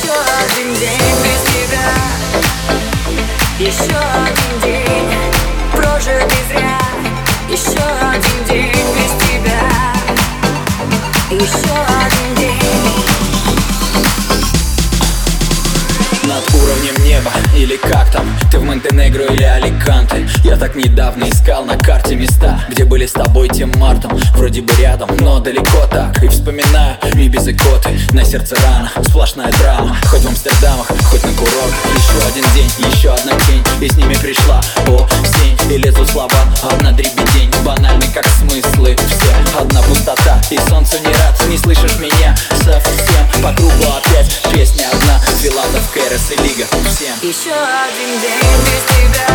Еще один день без тебя, еще один день прожитый зря. Еще один день без тебя, еще один день. Над уровнем неба, или как там, ты в Монтенегро или Аликанте. Я так недавно искал на карте места, где были с тобой тем мартом. Вроде бы рядом, но далеко так. И вспоминаю без икоты, на сердце рана, сплошная драма. Хоть в Амстердамах, хоть на курорт. Еще один день, еще одна тень, и с ними пришла осень. И лезут слова, одна дребедень, банальный как смыслы все. Одна пустота, и солнцу не рад. Не слышишь меня совсем, по кругу опять песня одна. Филатов, Кэрос и Лига, всем. Еще один день без тебя,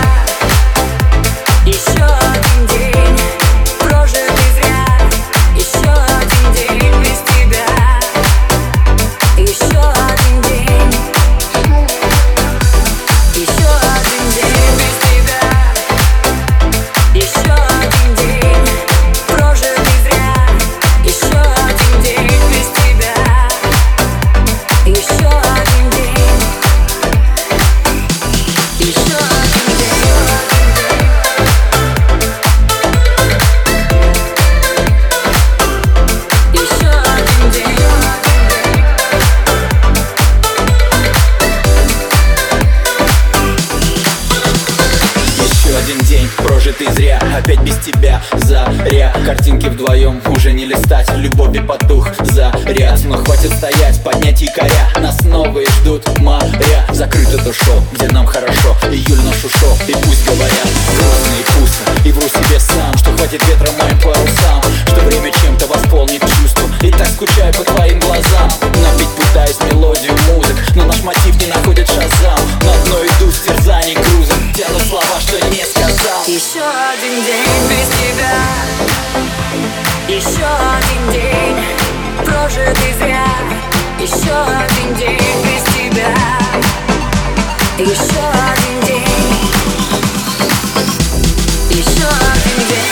еще один день прожитый зря. Еще один день без тебя, еще один день. Еще один день без тебя, еще один день прожитый зря. Еще один день без тебя, еще один день. Еще один день. Еще один день. Еще один день прожитый зря, опять без тебя заря. Картинки вдвоем уже не листать, любови потух заряд. Но хватит стоять, поднять якоря, нас новые ждут моря. Закрыть это шоу, где нам хорошо, июль наш ушел. И пусть говорят грустно и пусто, и вру себе сам, что хватит ветра моим парусам, что время чем-то восполнит чувство. И так скучаю по твоим глазам, напить пытаюсь мелодию музык, но наш мотив не находит шазам. На дно иду с терзаний грузом, тяну слова, что не сказал. Еще один день без тебя, еще один день прожитый зря. Еще один день без тебя, еще один день. Еще один день.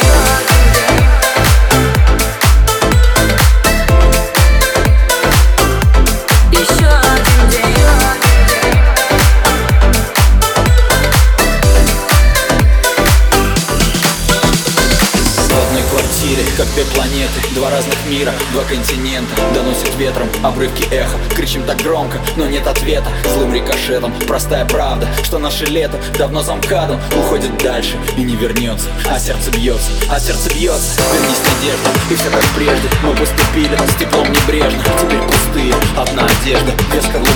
Еще один день. В одной квартире, как две планеты, два разных мира, два континента. Доносит ветром обрывки эха, кричим так громко, но нет ответа. Злым рикошетом, простая правда, что наше лето давно за МКАДом уходит дальше и не вернется. А сердце бьется, вернись надежда, и все как прежде. Мы поступили с теплом небрежно, теперь пустые, одна одежда, без скорлупы